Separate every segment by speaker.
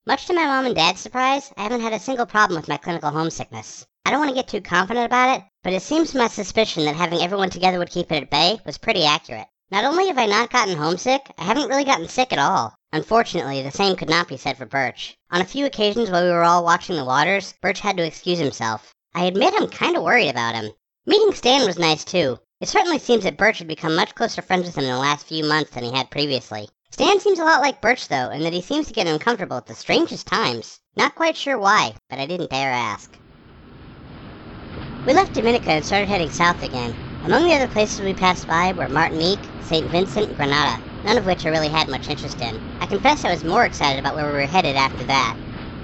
Speaker 1: Much to my mom and dad's surprise, I haven't had a single problem with my clinical homesickness. I don't want to get too confident about it, but it seems my suspicion that having everyone together would keep it at bay was pretty accurate. Not only have I not gotten homesick, I haven't really gotten sick at all. Unfortunately, the same could not be said for Birch. On a few occasions while we were all watching the waters, Birch had to excuse himself. I admit I'm kinda worried about him. Meeting Stan was nice too. It certainly seems that Birch had become much closer friends with him in the last few months than he had previously. Stan seems a lot like Birch though, in that he seems to get uncomfortable at the strangest times. Not quite sure why, but I didn't dare ask. We left Dominica and started heading south again. Among the other places we passed by were Martinique, St. Vincent, and Grenada, none of which I really had much interest in. I confess I was more excited about where we were headed after that.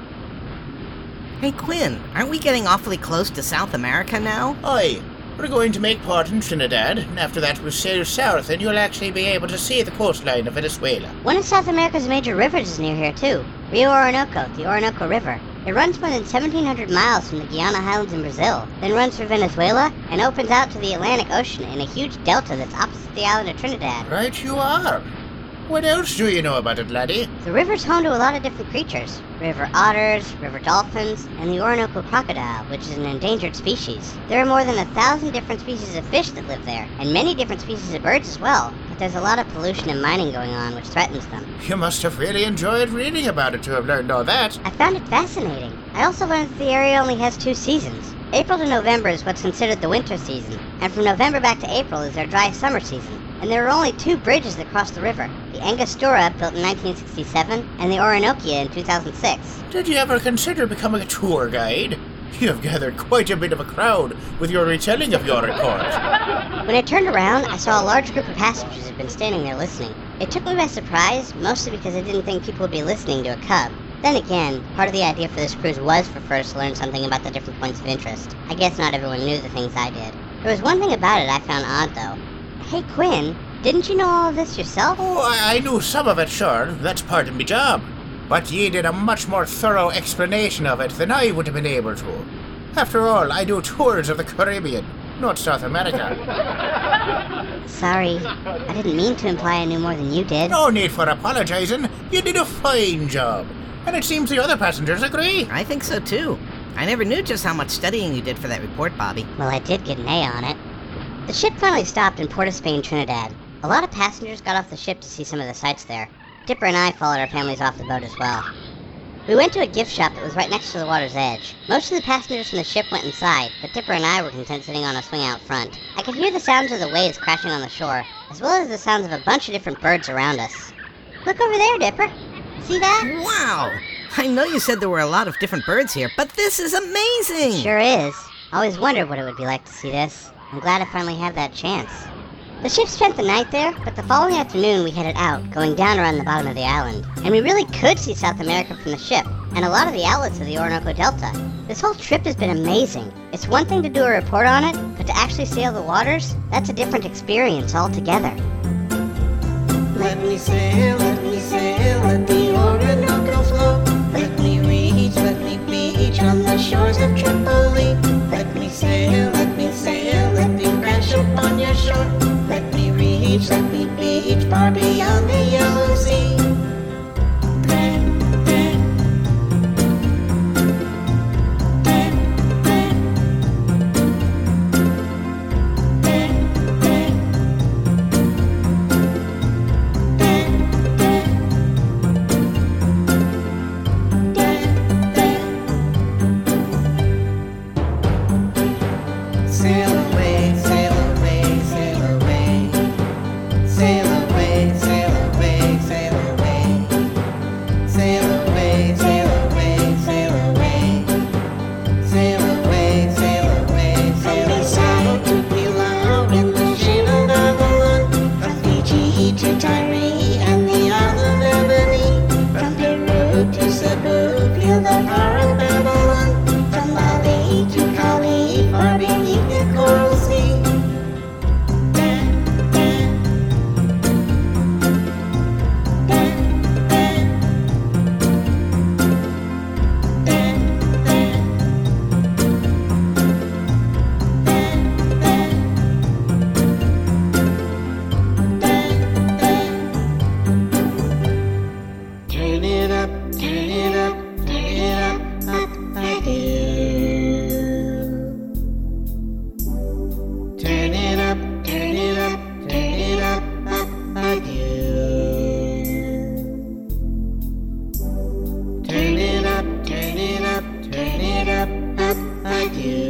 Speaker 2: Hey Quinn, aren't we getting awfully close to South America now?
Speaker 3: Aye. We're going to make port in Trinidad, and after that we'll sail south and you'll actually be able to see the coastline of Venezuela.
Speaker 1: One of South America's major rivers is near here too. Rio Orinoco, the Orinoco River. It runs more than 1,700 miles from the Guiana Highlands in Brazil, then runs through Venezuela, and opens out to the Atlantic Ocean in a huge delta that's opposite the island of Trinidad.
Speaker 3: Right you are. What else do you know about it, laddie?
Speaker 1: The river's home to a lot of different creatures. River otters, river dolphins, and the Orinoco crocodile, which is an endangered species. There are more than 1,000 different species of fish that live there, and many different species of birds as well. But there's a lot of pollution and mining going on, which threatens them.
Speaker 3: You must have really enjoyed reading about it to have learned all that.
Speaker 1: I found it fascinating. I also learned that the area only has 2 seasons. April to November is what's considered the winter season, and from November back to April is their dry summer season. And there are only 2 bridges that cross the river. The Angostura, built in 1967, and the Orinoquia in 2006.
Speaker 3: Did you ever consider becoming a tour guide? You have gathered quite a bit of a crowd with your retelling of your report.
Speaker 1: When I turned around, I saw a large group of passengers who had been standing there listening. It took me by surprise, mostly because I didn't think people would be listening to a cub. Then again, part of the idea for this cruise was for first to learn something about the different points of interest. I guess not everyone knew the things I did. There was one thing about it I found odd, though. Hey, Quinn, didn't you know all of this yourself?
Speaker 3: Oh, I knew some of it, sure. That's part of my job. But ye did a much more thorough explanation of it than I would have been able to. After all, I do tours of the Caribbean, not South America.
Speaker 1: Sorry, I didn't mean to imply I knew more than you did.
Speaker 3: No need for apologizing. You did a fine job. And it seems the other passengers agree.
Speaker 2: I think so too. I never knew just how much studying you did for that report, Bobby.
Speaker 1: Well, I did get an A on it. The ship finally stopped in Port of Spain, Trinidad. A lot of passengers got off the ship to see some of the sights there. Dipper and I followed our families off the boat as well. We went to a gift shop that was right next to the water's edge. Most of the passengers from the ship went inside, but Dipper and I were content sitting on a swing out front. I could hear the sounds of the waves crashing on the shore, as well as the sounds of a bunch of different birds around us. Look over there, Dipper. See that?
Speaker 2: Wow! I know you said there were a lot of different birds here, but this is amazing!
Speaker 1: Sure is. I always wondered what it would be like to see this. I'm glad I finally had that chance. The ship spent the night there, but the following afternoon we headed out, going down around the bottom of the island. And we really could see South America from the ship, and a lot of the outlets of the Orinoco Delta. This whole trip has been amazing. It's one thing to do a report on it, but to actually sail the waters, that's a different experience altogether.
Speaker 4: Let me sail, let the Orinoco flow. Let me beach on the shores of Tripoli. Let me sail, let me crash upon your shore. Let me beach far beyond the Yellow Sea. you.